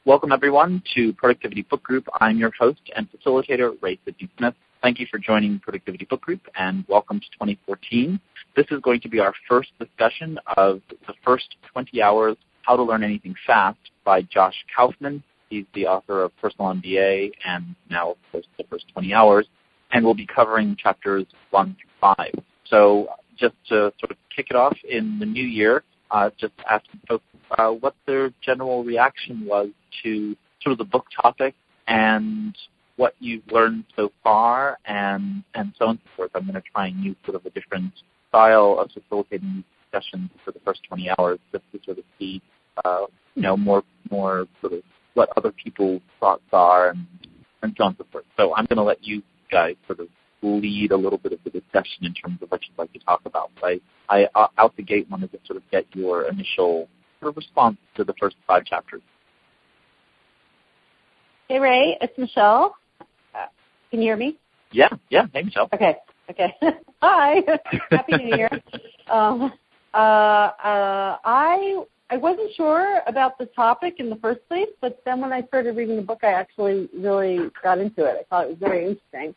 Welcome, everyone, to Productivity Book Group. I'm your host and facilitator, Ray Sidney Smith. Thank you for joining Productivity Book Group, and welcome to 2014. This is going to be our first discussion of the first 20 hours, How to Learn Anything Fast, by Josh Kaufman. He's the author of Personal MBA and now, of course, the first 20 hours, and we'll be covering chapters 1 through 5. So just to sort of kick it off in the new year, just asking folks what their general reaction was to sort of the book topic and what you've learned so far and so on and so forth. I'm going to try and use sort of a different style of facilitating these discussions for the first 20 hours just to sort of see, more sort of what other people's thoughts are and so on and so forth. So I'm going to let you guys sort of lead a little bit of the discussion in terms of what you'd like to talk about. But I out the gate wanted to sort of get your initial sort of response to the first 5 chapters. Hey, Ray, it's Michelle. Can you hear me? Yeah. Hey, Michelle. Okay. Hi. Happy New Year. I wasn't sure about the topic in the first place, but then when I started reading the book, I actually really got into it. I thought it was very interesting.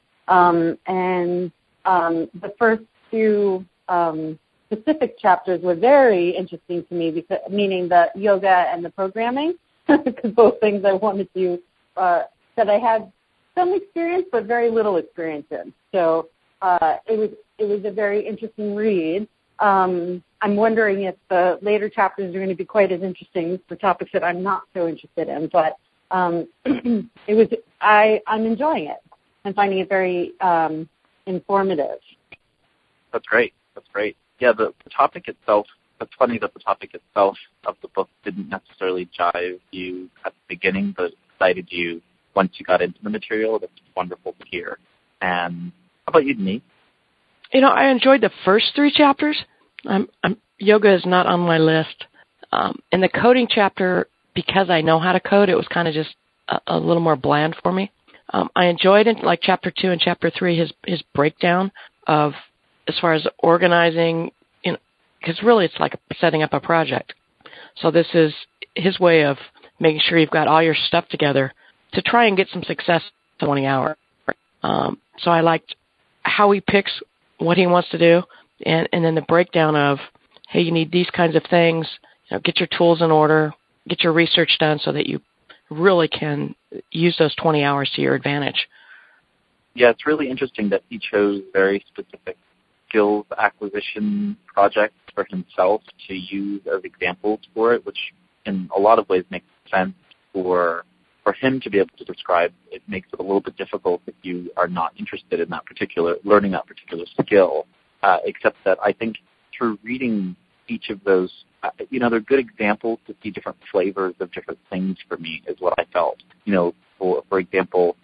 The first few specific chapters were very interesting to me, meaning the yoga and the programming, because both things I wanted to, that I had some experience but very little experience in. So it was a very interesting read. I'm wondering if the later chapters are going to be quite as interesting for topics that I'm not so interested in, but I'm enjoying it. I'm finding it very informative. That's great. Yeah, the topic itself, it's funny that the topic itself of the book didn't necessarily jive you at the beginning, but excited you once you got into the material. That's wonderful to hear. And how about you, Denise? I enjoyed the first 3 chapters. Yoga is not on my list. In the coding chapter, because I know how to code, it was kind of just a little more bland for me. I enjoyed it, like chapter 2 and chapter 3, his breakdown of as far as organizing, because really it's like setting up a project. So this is his way of making sure you've got all your stuff together to try and get some success in 20 hours. So I liked how he picks what he wants to do, and then the breakdown of, hey, you need these kinds of things, get your tools in order, get your research done so that you really can use those 20 hours to your advantage. Yeah, it's really interesting that he chose very specific skills acquisition projects for himself to use as examples for it, which in a lot of ways makes sense for him to be able to describe. It makes it a little bit difficult if you are not interested in learning that particular skill, except that I think through reading each of those, they're good examples to see different flavors of different things for me, is what I felt. For example,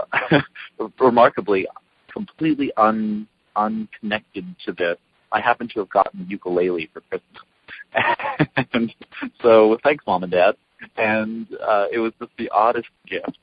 remarkably, completely unconnected to this, I happen to have gotten a ukulele for Christmas. And so thanks, Mom and Dad. And it was just the oddest gift.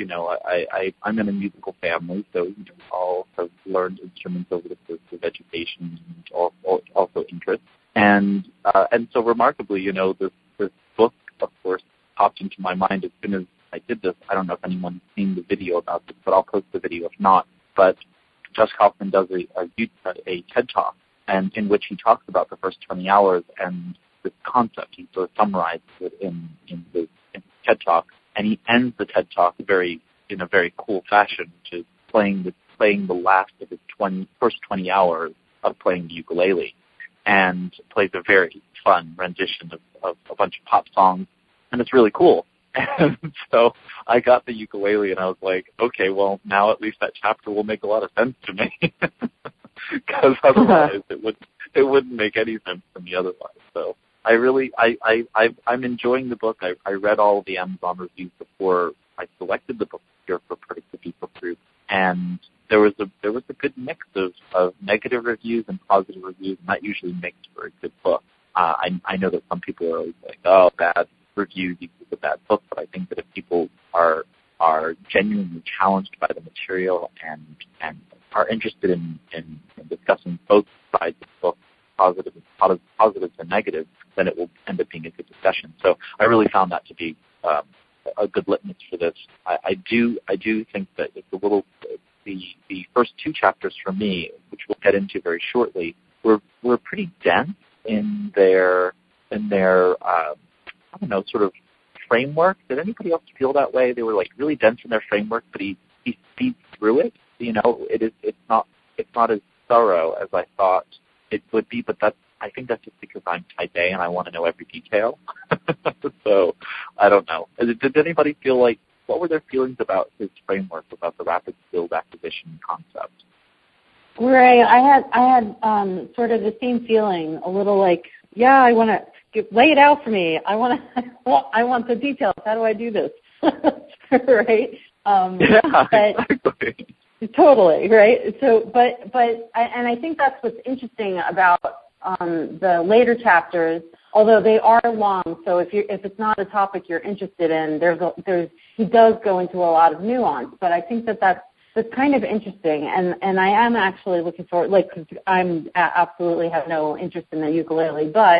I'm in a musical family, so all have learned instruments over the course of education and also interest. And so remarkably, this book, of course, popped into my mind as soon as I did this. I don't know if anyone's seen the video about this, but I'll post the video if not. But Josh Kaufman does a TED Talk, and in which he talks about the first 20 hours and this concept. He sort of summarizes it in his TED Talk, and he ends the TED Talk in a very cool fashion, which is playing the last of his first 20 hours of playing the ukulele, and plays a very fun rendition of a bunch of pop songs, and it's really cool. And so I got the ukulele, and I was like, okay, well, now at least that chapter will make a lot of sense to me, because otherwise it wouldn't make any sense to me otherwise. So I'm enjoying the book. I read all of the Amazon reviews before I selected the book here for Productivity Book Group, and there was a good mix of negative reviews and positive reviews, and that usually makes for a good book. I know that some people are always like, oh, bad reviews equals a bad book, but I think that if people are genuinely challenged by the material and are interested in discussing both sides of the book, positives and negatives, then it will end up being a good discussion. So I really found that to be a good litmus for this. I do think that it's a little the first two chapters for me, which we'll get into very shortly, were pretty dense in their I don't know, sort of framework. Did anybody else feel that way? They were like really dense in their framework, but he speeds through it. It's not as thorough as I thought it would be, but I think that's just because I'm type A and I want to know every detail. So I don't know. Did anybody feel like, what were their feelings about his framework, about the rapid skills acquisition concept? Right. I had sort of the same feeling, a little like, yeah, I want to lay it out for me. I want the details. How do I do this? Right. Exactly. Totally, right? So, and I think that's what's interesting about the later chapters, although they are long. So if it's not a topic you're interested in, he does go into a lot of nuance. But I think that's kind of interesting, and I am actually looking forward, like, because I'm absolutely have no interest in the ukulele, but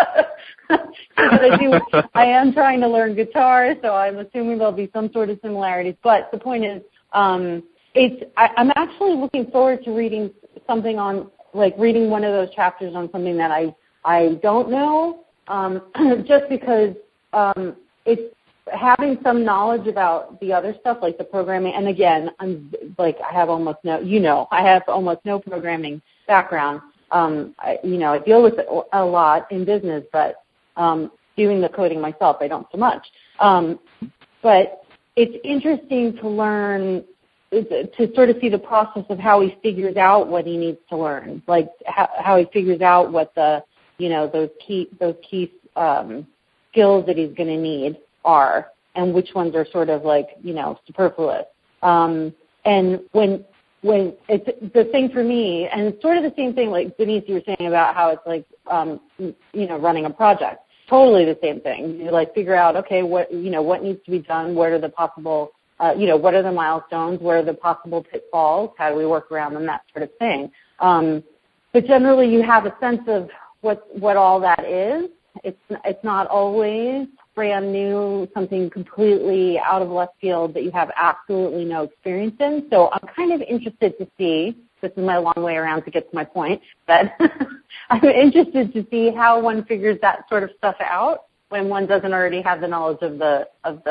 I am trying to learn guitar, so I'm assuming there'll be some sort of similarities. But the point is, I'm actually looking forward to reading something on, like, reading one of those chapters on something that I don't know, just because it's having some knowledge about the other stuff, like the programming. And again, I have almost no programming background. I deal with it a lot in business, but doing the coding myself, I don't so much. But it's interesting to learn, to sort of see the process of how he figures out what he needs to learn, like how he figures out what the, those key skills that he's going to need are, and which ones are sort of like, superfluous. And when it's the thing for me, and it's sort of the same thing, like Denise, you were saying about how it's like, running a project. Totally the same thing. You like figure out, okay, what needs to be done, what are the possible, what are the milestones, what are the possible pitfalls, how do we work around them, that sort of thing. But generally you have a sense of what all that is. It's not always brand new, something completely out of left field that you have absolutely no experience in. So I'm kind of interested to see, this is my long way around to get to my point, but I'm interested to see how one figures that sort of stuff out when one doesn't already have the knowledge of the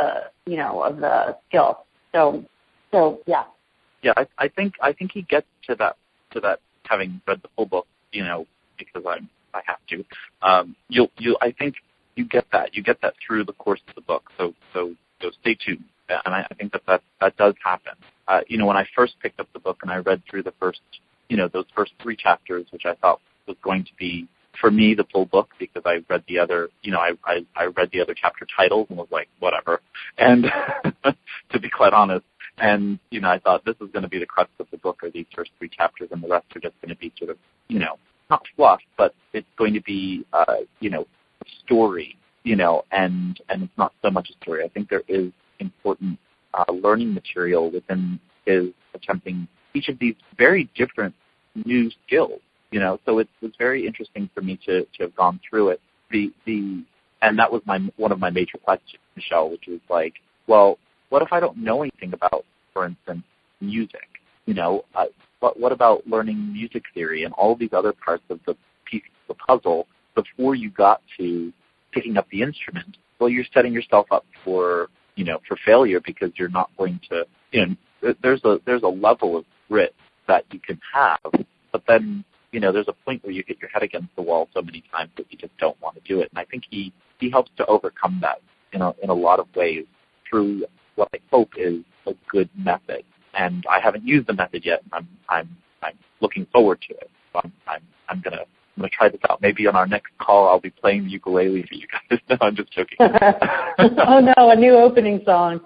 skill. So yeah. Yeah, I think he gets to that having read the full book, because I have to. I think you get that through the course of the book. So stay tuned. And I think that does happen. When I first picked up the book and I read through the first, those first three chapters, which I thought was going to be, for me, the full book, because I read the other, I read the other chapter titles and was like, whatever. And to be quite honest, and, I thought this is going to be the crux of the book, are these first three chapters, and the rest are just going to be sort of, not fluff, but it's going to be, story, and it's not so much a story. I think there is important learning material within his attempting each of these very different new skills, So it was very interesting for me to have gone through it. And that was one of my major questions, Michelle, which was like, well, what if I don't know anything about, for instance, music? What about learning music theory and all these other parts of the piece of the puzzle before you got to picking up the instrument? Well, you're setting yourself up for failure, because you're not going to, there's a level of grit that you can have, but then, there's a point where you hit your head against the wall so many times that you just don't want to do it. And I think he helps to overcome that in a lot of ways through what I hope is a good method. And I haven't used the method yet. I'm looking forward to it. So I'm gonna try this out. Maybe on our next call I'll be playing the ukulele for you guys. No, I'm just joking. Oh no, a new opening song.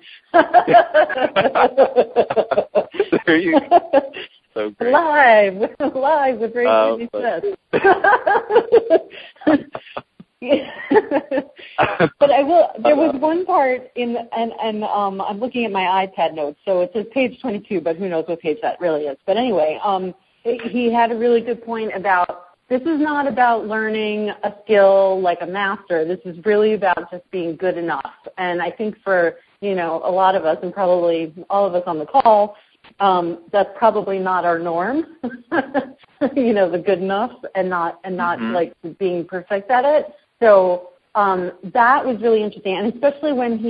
There you go. So great. Live with Ray Smith. But I will. There was one part I'm looking at my iPad notes, so it says page 22, but who knows what page that really is. But anyway, he had a really good point about this is not about learning a skill like a master. This is really about just being good enough. And I think for, a lot of us, and probably all of us on the call, that's probably not our norm. The good enough and not like being perfect at it. So that was really interesting, and especially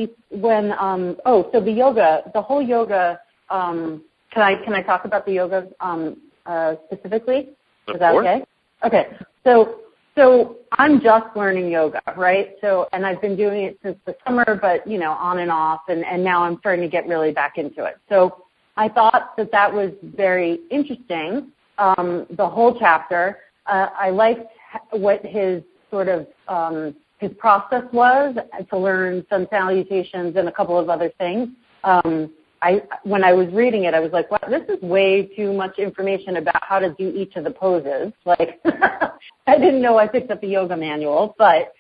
so the whole yoga. Can I talk about the yoga specifically? Is that okay? Okay. So I'm just learning yoga, right? So, and I've been doing it since the summer, but on and off, and now I'm starting to get really back into it. So I thought that was very interesting. The whole chapter. I liked what his sort of his process was to learn sun salutations and a couple of other things. When I was reading it, I was like, wow, this is way too much information about how to do each of the poses. Like, I didn't know I picked up the yoga manual, but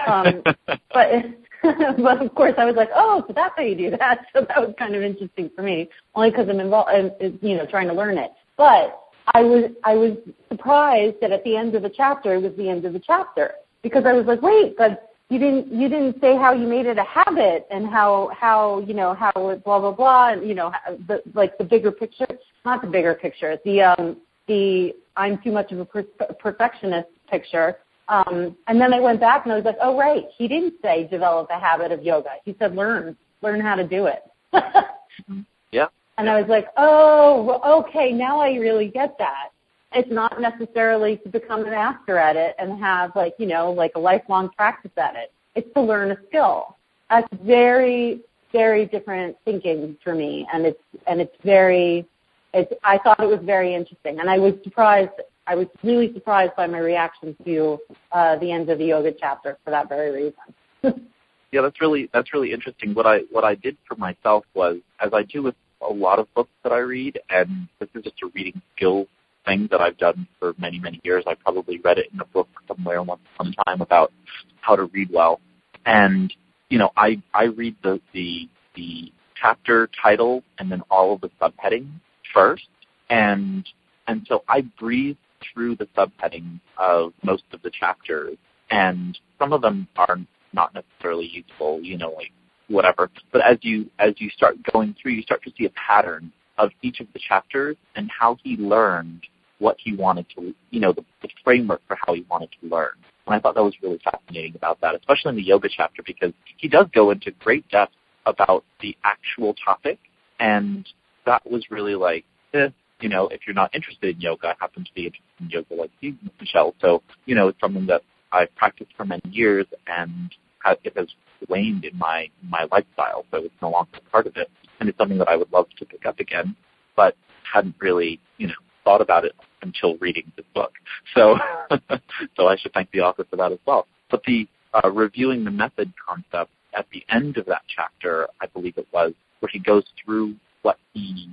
of course I was like, oh, so that's how you do that. So that was kind of interesting for me, only because I'm involved, trying to learn it. But I was surprised that at the end of the chapter, it was the end of the chapter, because I was like, wait, but you didn't say how you made it a habit and how blah blah blah, and the bigger picture, not the bigger picture, the I'm too much of a perfectionist picture. And then I went back and I was like, oh right, he didn't say develop a habit of yoga. He said learn how to do it. Yeah. And I was like, oh, okay, now I really get that. It's not necessarily to become a master at it and have like a lifelong practice at it. It's to learn a skill. That's very, very different thinking for me, and I thought it was very interesting, and I was really surprised by my reaction to the end of the yoga chapter for that very reason. Yeah, that's really interesting. What I did for myself was, as I do with a lot of books that I read, and this is just a reading skill thing that I've done for many, many years. I probably read it in a book somewhere once upon a time about how to read well. And, I read the chapter title and then all of the subheadings first. And so I breeze through the subheadings of most of the chapters, and some of them are not necessarily useful, like whatever. But as you start going through, you start to see a pattern of each of the chapters and how he learned what he wanted to, the framework for how he wanted to learn. And I thought that was really fascinating about that, especially in the yoga chapter, because he does go into great depth about the actual topic. And that was really like, if you're not interested in yoga, I happen to be interested in yoga like you, Michelle. So, it's something that I've practiced for many years, and it has waned in my lifestyle. So it's no longer part of it. And it's something that I would love to pick up again, but hadn't really, thought about it until reading this book. So so I should thank the author for that as well. But the reviewing the method concept at the end of that chapter, I believe it was, where he goes through what you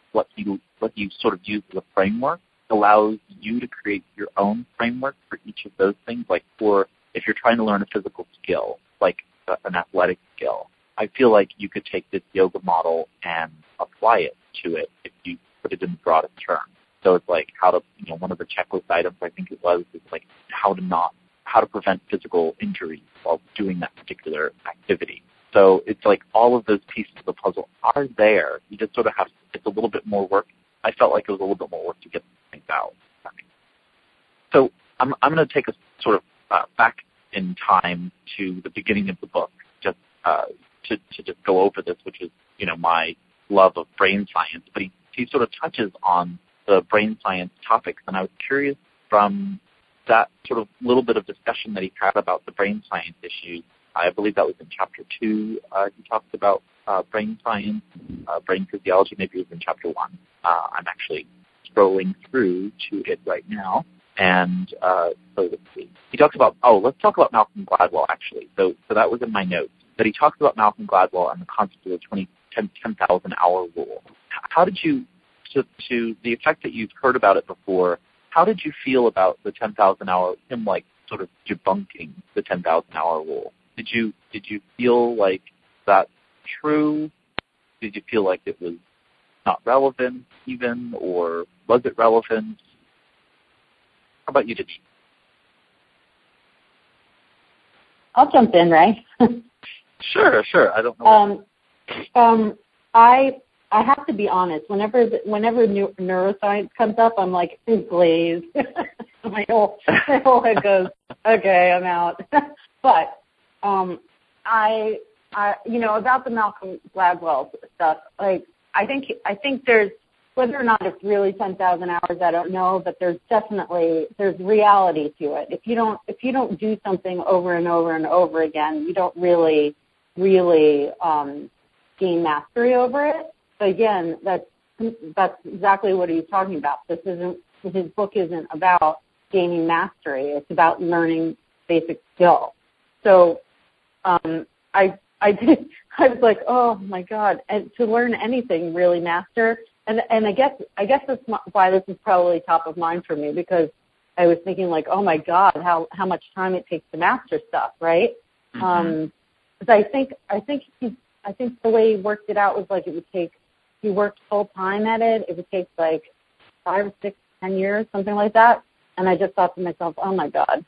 sort of use as a framework, allows you to create your own framework for each of those things. Like if you're trying to learn a physical skill, like an athletic skill, I feel like you could take this yoga model and apply it to it if you put it in the broadest terms. So it's like how to, one of the checklist items I think it was, is like how to prevent physical injury while doing that particular activity. So it's like all of those pieces of the puzzle are there. You just sort of have, it's a little bit more work. I felt like it was a little bit more work to get things out. So I'm going to take us sort of back in time to the beginning of the book, just to just go over this, which is, my love of brain science. But he sort of touches on the brain science topics, and I was curious from that sort of little bit of discussion that he had about the brain science issues. I believe that was in chapter 2. He talked about brain science, brain physiology. Maybe it was in chapter 1. I'm actually scrolling through to it right now. And so let's see. He talks about, let's talk about Malcolm Gladwell, actually. So that was in my notes. But he talks about Malcolm Gladwell and the concept of the 10,000-hour rule. How did you, to the effect that you've heard about it before, how did you feel about the 10,000-hour, him like sort of debunking the 10,000-hour rule? Did you feel like that's true? Did you feel like it was not relevant even, or was it relevant? How about you, Denise? I'll jump in, Ray. Sure. I don't know. I have to be honest. Whenever neuroscience comes up, I'm like, please. my whole head goes, okay, I'm out. But I about the Malcolm Gladwell stuff, like I think there's, whether or not it's really 10,000 hours, I don't know, but there's reality to it. If you don't do something over and over and over again, you don't really gain mastery over it. But again, that's exactly what he's talking about. His book isn't about gaining mastery. It's about learning basic skills. So I was like, oh my God, and to learn anything, really master. And I guess that's why this is probably top of mind for me, because I was thinking like, oh my God, how much time it takes to master stuff, right? Mm-hmm. Because I think the way he worked it out was like he worked full time at it. It would take like 5 or 6, 10 years, something like that. And I just thought to myself, oh my God,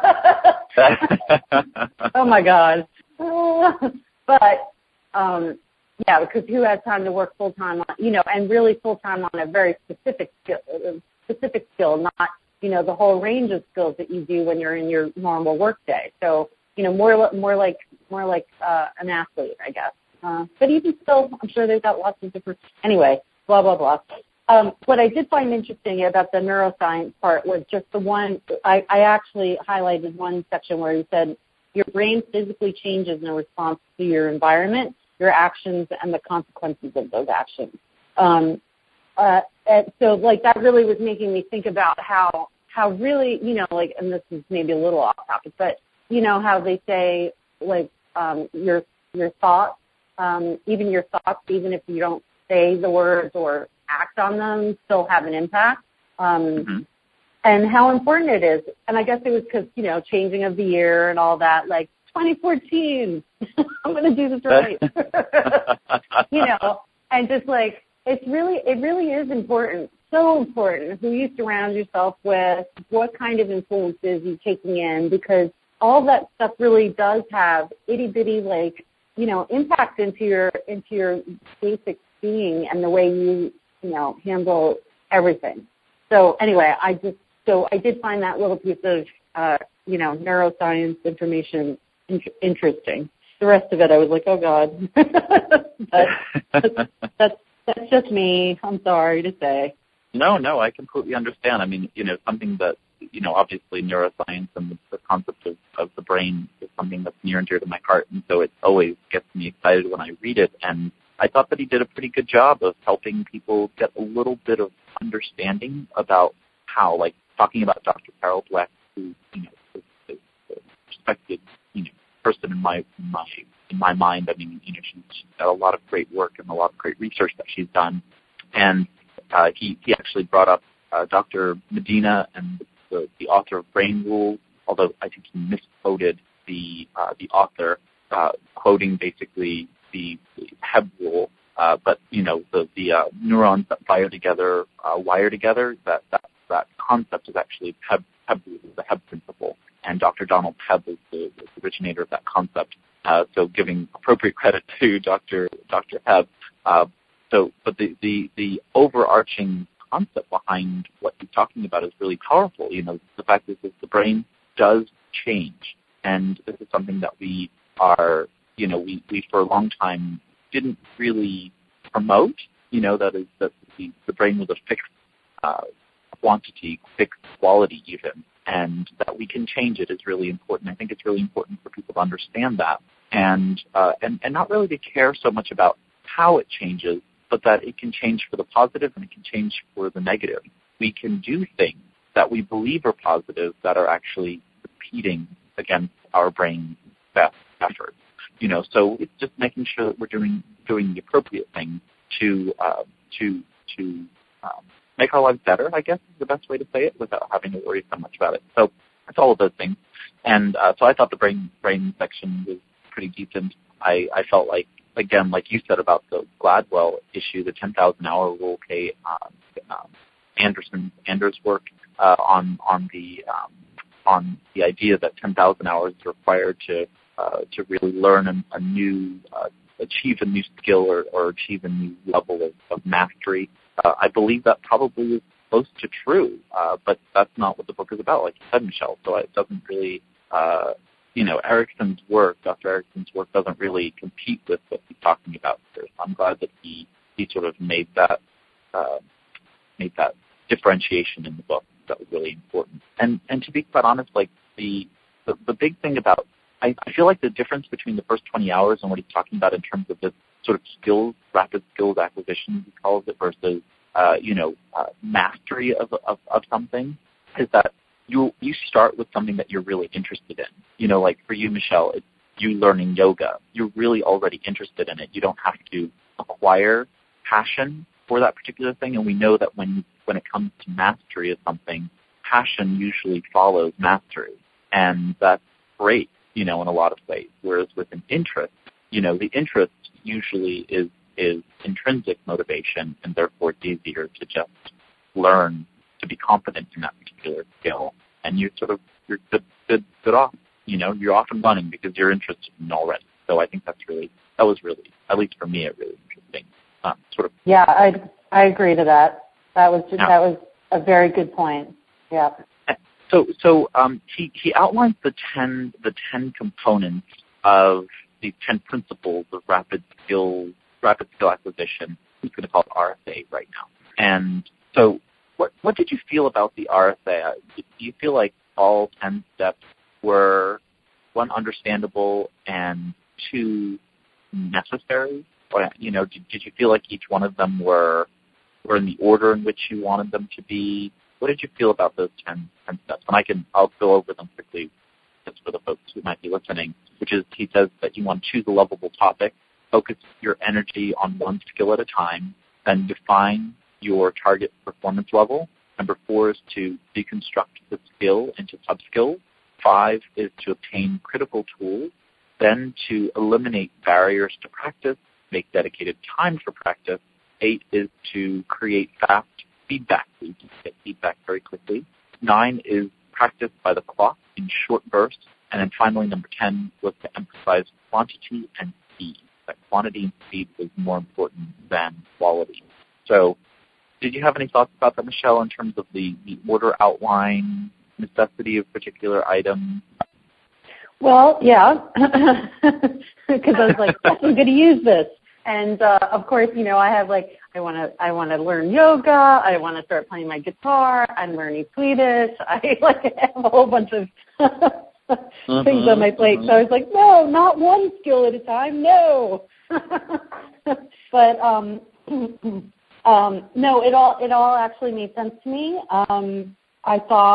oh my God. But yeah, because who has time to work full time on, and really full time on a very specific skill, not, the whole range of skills that you do when you're in your normal work day. So, more like an athlete, I guess. But even still, I'm sure they've got lots of different, anyway, blah, blah, blah. What I did find interesting about the neuroscience part was just the one, I actually highlighted one section where he said, your brain physically changes in response to your environment, your actions, and the consequences of those actions. And so, like, that really was making me think about how really, and this is maybe a little off topic, but, how they say, like, your thoughts, even your thoughts, even if you don't say the words or act on them, still have an impact. And how important it is. And I guess it was because, changing of the year and all that, like 2014, I'm going to do this right. And just like, it really is important, so important who you surround yourself with, what kind of influences you're taking in, because all that stuff really does have itty bitty, like, impact into your basic being and the way you handle everything. So anyway, I did find that little piece of, neuroscience information interesting. The rest of it, I was like, oh God. But that's just me. I'm sorry to say. No, I completely understand. I mean, something that, obviously neuroscience and the concept of the brain is something that's near and dear to my heart. And so it always gets me excited when I read it. And I thought that he did a pretty good job of helping people get a little bit of understanding about how, like, talking about Dr. Carol Dweck, who, is a respected, person in my mind. I mean, she's got a lot of great work and a lot of great research that she's done. And he actually brought up Dr. Medina and the author of Brain Rules, although I think he misquoted the author, quoting basically the Hebb rule. But the neurons that fire together wire together. That concept is actually Hebb rule, the Hebb principle, and Dr. Donald Hebb is the originator of that concept. So giving appropriate credit to Dr. Hebb. But the overarching concept behind what he's talking about is really powerful. The fact is that the brain does change, and this is something that we are, we for a long time didn't really promote. That is that the brain was a fixed quantity, fixed quality even, and that we can change it is really important. I think it's really important for people to understand that, and not really to care so much about how it changes, but that it can change for the positive and it can change for the negative. We can do things that we believe are positive that are actually competing against our brain's best efforts. So it's just making sure that we're doing the appropriate thing to make our lives better, I guess is the best way to say it, without having to worry so much about it. So it's all of those things. And so I thought the brain section was pretty decent. I felt like, again, like you said about the Gladwell issue, the 10,000-hour rule, Kay, Anders' work on the idea that 10,000 hours is required to really learn a new, achieve a new skill or achieve a new level of mastery. I believe that probably is close to true, but that's not what the book is about, like you said, Michelle. So it doesn't really, Erickson's work, Dr. Erickson's work doesn't really compete with what he's talking about here. So I'm glad that he sort of made that differentiation in the book. That was really important. And to be quite honest, like the big thing about, I feel like the difference between the first 20 hours and what he's talking about in terms of this sort of skills, rapid skills acquisition, he calls it, versus mastery of something, is that you start with something that you're really interested in. Like for you, Michelle, it's you learning yoga. You're really already interested in it. You don't have to acquire passion for that particular thing. And we know that when it comes to mastery of something, passion usually follows mastery. And that's great, in a lot of ways. Whereas with an interest, the interest usually is intrinsic motivation, and therefore it's easier to just learn to be confident in that particular skill. And you're good off. You're off and running because you're interested in it already. So I think that was really, at least for me, a really interesting sort of. Yeah, I agree to that. That was a very good point. Yeah. So he outlines the 10 components of the 10 principles of rapid skill acquisition. He's going to call it RSA right now. And so what did you feel about the RSA? Do you feel like all 10 steps were, one, understandable, and two, necessary? Or, did you feel like each one of them were in the order in which you wanted them to be? What did you feel about those 10 steps? And I'll go over them quickly just for the folks who might be listening, which is he says that you want to choose a lovable topic, focus your energy on one skill at a time, then define your target performance level. Number 4 is to deconstruct the skill into sub-skills. 5 is to obtain critical tools, then to eliminate barriers to practice, make dedicated time for practice. 8 is to create fast feedback, so you can get feedback very quickly. 9 is practice by the clock in short bursts. And then finally, number 10 was to emphasize quantity and speed. That quantity and speed was more important than quality. So did you have any thoughts about that, Michelle, in terms of the order outline, necessity of particular items? Well, yeah, because I was like, I'm going to use this. And of course, I have I want to learn yoga. I want to start playing my guitar. I'm learning Swedish. I have a whole bunch of things on my plate. So I was like, no, not one skill at a time. No. But no, it all actually made sense to me. I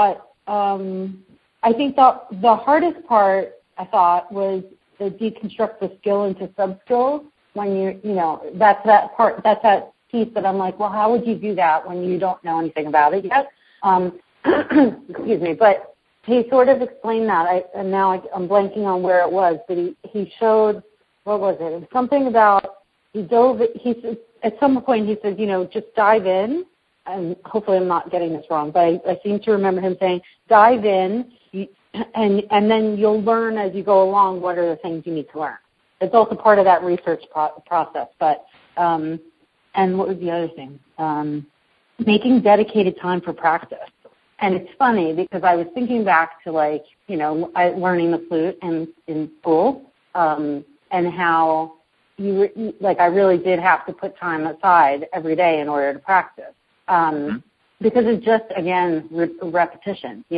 think the hardest part was to deconstruct the skill into sub-skills. When that's that piece that I'm like, well, how would you do that when you don't know anything about it yet? Excuse me, but he sort of explained that, and now I'm blanking on where it was, but he showed, what was it? It was something about, he said, at some point he said, just dive in, and hopefully I'm not getting this wrong, but I seem to remember him saying, dive in, and then you'll learn as you go along what are the things you need to learn. It's also part of that research process, but, and what was the other thing? Making dedicated time for practice. And it's funny because I was thinking back to learning the flute in school, and how I really did have to put time aside every day in order to practice. Because it's just, again, repetition,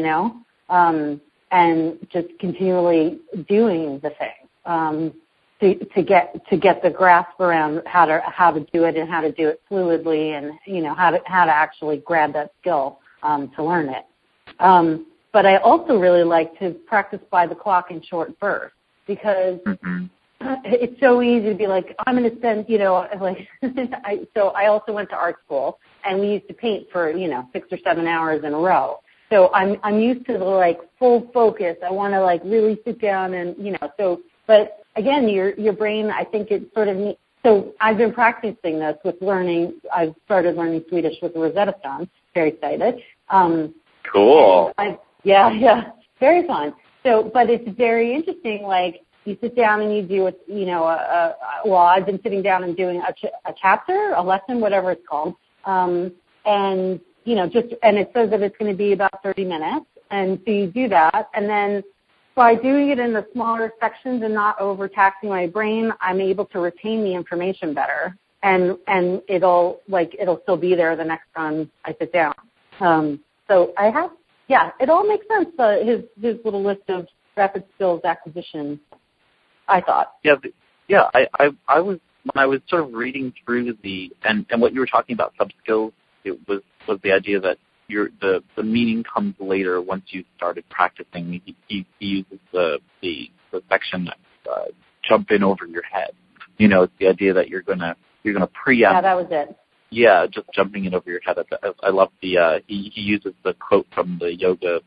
and just continually doing the thing. To get the grasp around how to do it and how to do it fluidly, and how to actually grab that skill to learn it. But I also really like to practice by the clock in short bursts, because it's so easy to be like, I'm going to spend so I also went to art school, and we used to paint for 6 or 7 hours in a row. So I'm used to the full focus. I want to really sit down and but again, your brain, I think it sort of needs, so I've been practicing this with learning. I've started learning Swedish with the Rosetta Stone. Very excited. Cool. Yeah, very fun. So, but it's very interesting, You sit down and you do well, I've been sitting down and doing a chapter, a lesson, whatever it's called, and and it says that it's going to be about 30 minutes, and so you do that, and then by doing it in the smaller sections and not overtaxing my brain, I'm able to retain the information better, and it'll still be there the next time I sit down. So it all makes sense. His little list of rapid skills acquisition, I thought. I was, when I was sort of reading through and what you were talking about sub skills, it was the idea that the meaning comes later once you started practicing. He uses the section jump in over your head. It's the idea that you're gonna preempt. Yeah, that was it. Yeah, just jumping in over your head. I love he uses the quote from the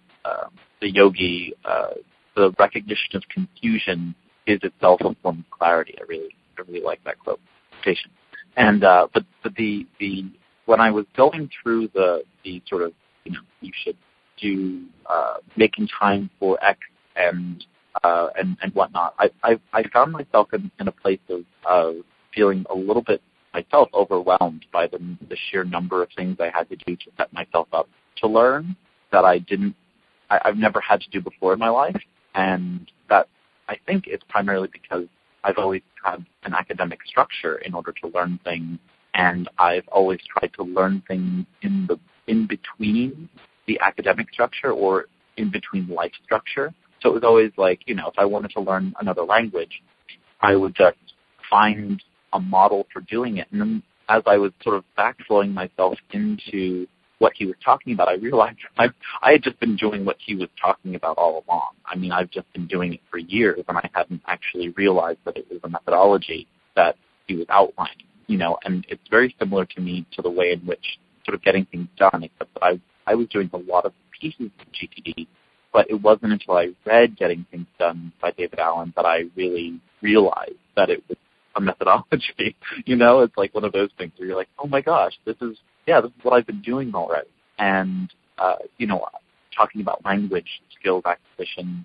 yogi. The recognition of confusion is itself a form of clarity. I really like that quotation. And but the when I was going through the sort of you should do making time for X and whatnot, I found myself in a place of feeling a little bit myself overwhelmed by the sheer number of things I had to do to set myself up to learn that I've never had to do before in my life, and that I think it's primarily because I've always had an academic structure in order to learn things, and I've always tried to learn things in between the academic structure or in between life structure. So it was always like, if I wanted to learn another language, I would just find a model for doing it. And then as I was sort of backflowing myself into what he was talking about, I realized I had just been doing what he was talking about all along. I mean, I've just been doing it for years, and I hadn't actually realized that it was a methodology that he was outlining, and it's very similar to me to the way in which sort of getting things done, except that I was doing a lot of pieces of GTD, but it wasn't until I read Getting Things Done by David Allen that I really realized that it was a methodology. It's like one of those things where you're like, oh my gosh, this is what I've been doing already. And talking about language skills acquisition,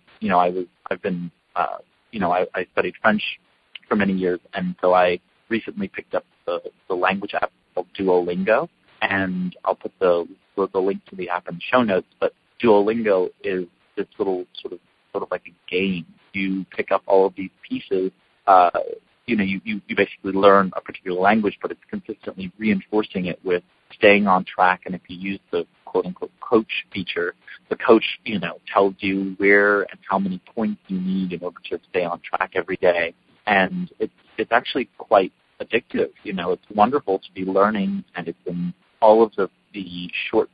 I studied French for many years, and so I recently picked up the language app called Duolingo, and I'll put the link to the app in the show notes. But Duolingo is this little sort of like a game. You pick up all of these pieces. You basically learn a particular language, but it's consistently reinforcing it with staying on track. And if you use the quote-unquote coach feature, the coach, tells you where and how many points you need in order to stay on track every day. And it's actually quite addictive. It's wonderful to be learning, and it's in all of the short,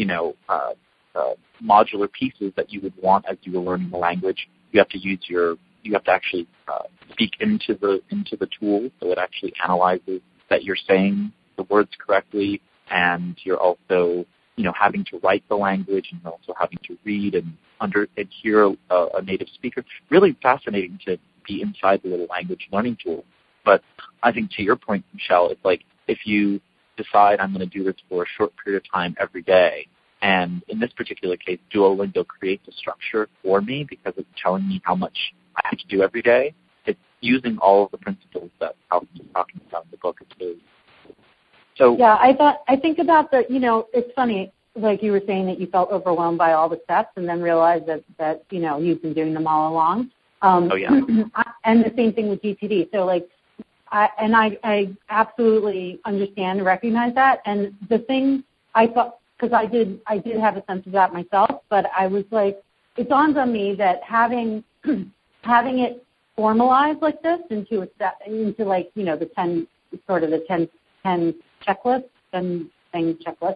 modular pieces that you would want as you were learning the language. You have to actually speak into the tool, so it actually analyzes that you're saying the words correctly, and you're also having to write the language, and you're also having to read and hear a native speaker. Really fascinating to be inside the little language learning tool. But I think to your point, Michelle, it's like if you decide I'm going to do this for a short period of time every day, and in this particular case, Duolingo creates a structure for me because it's telling me how much I have to do every day. It's using all of the principles that Alvin was talking about in the book. So yeah, I think about it's funny, like you were saying that you felt overwhelmed by all the steps and then realized that you've been doing them all along. Oh yeah. And the same thing with GTD. So like, I absolutely understand and recognize that. And the thing I thought, because I did have a sense of that myself, but I was like, it dawns on me that having it formalized like this into like, the 10 checklist, 10 thing checklist,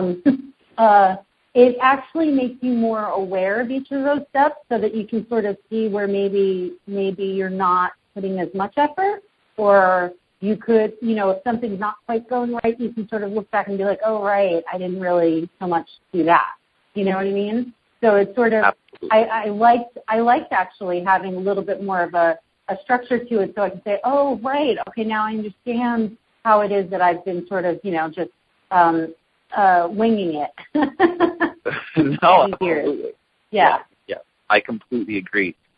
it actually makes you more aware of each of those steps so that you can sort of see where maybe you're not putting as much effort, or you could, if something's not quite going right, you can sort of look back and be like, oh, right, I didn't really so much do that. You know what I mean? So it's sort of, I liked actually having a little bit more of a structure to it so I can say, oh, right, okay, now I understand how it is that I've been sort of, just winging it. No, absolutely. Yeah. I completely agree, because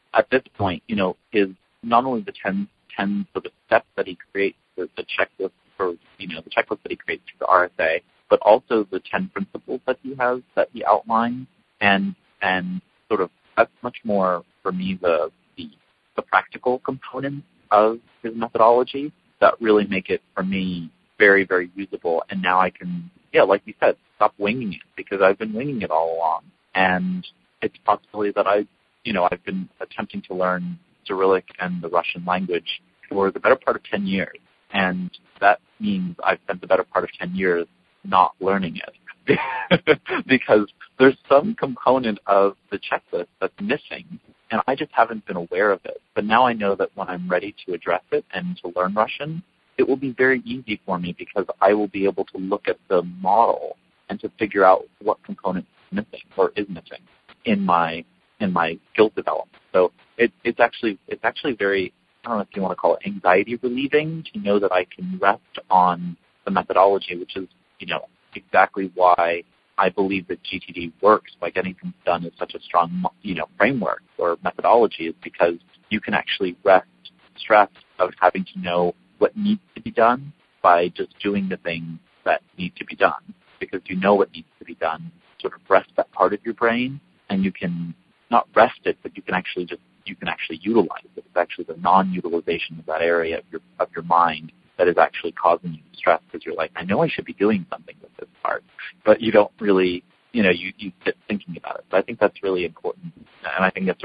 at this point, is not only the 10 sort of steps that he creates, the checklist for, the checklist that he creates for the RSA, but also the 10 principles that he outlines, and sort of that's much more for me the practical components of his methodology that really make it for me very, very usable. And now I can, like you said, stop winging it, because I've been winging it all along. And it's possibly that I've been attempting to learn Cyrillic and the Russian language for the better part of 10 years. And that means I've spent the better part of 10 years not learning it because there's some component of the checklist that's missing, and I just haven't been aware of it. But now I know that when I'm ready to address it and to learn Russian, it will be very easy for me, because I will be able to look at the model and to figure out what component is missing or is missing in my skill development. So it's actually very, I don't know if you want to call it anxiety relieving, to know that I can rest on the methodology, which is, exactly why I believe that GTD works by getting things done is such a strong, framework or methodology, is because you can actually rest stress of having to know what needs to be done by just doing the things that need to be done, because you know what needs to be done. Sort of rest that part of your brain, and you can not rest it, but you can actually utilize it. It's actually the non-utilization of that area of your mind that is actually causing you stress, because you're like, I know I should be doing something with this part, but you don't really, you sit thinking about it. So I think that's really important, and I think that's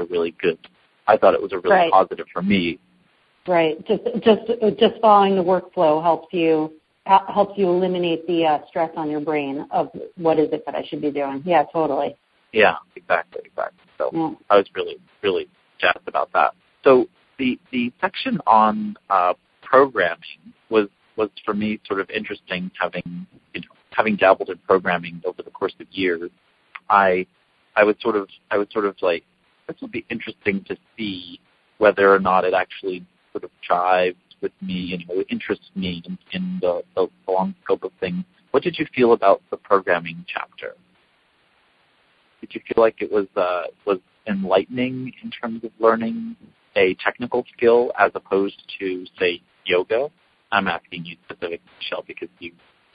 I thought it was a really positive for me. Right. Just following the workflow helps you eliminate the stress on your brain of what is it that I should be doing. Yeah, totally. Yeah, exactly. So I was really, really jazzed about that. So the section on programming was for me sort of interesting, having dabbled in programming over the course of years. I would sort of like, this would be interesting to see whether or not it actually sort of jives with me, it interests me in the long scope of things. What did you feel about the programming chapter? Did you feel like it was enlightening in terms of learning a technical skill as opposed to, say, yoga? I'm asking you specifically, Michelle, because you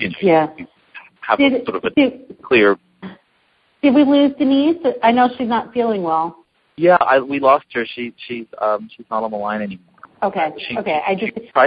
have sort of a clear. Did we lose Denise? I know she's not feeling well. Yeah, we lost her. She's not on the line anymore. Okay. She I just tried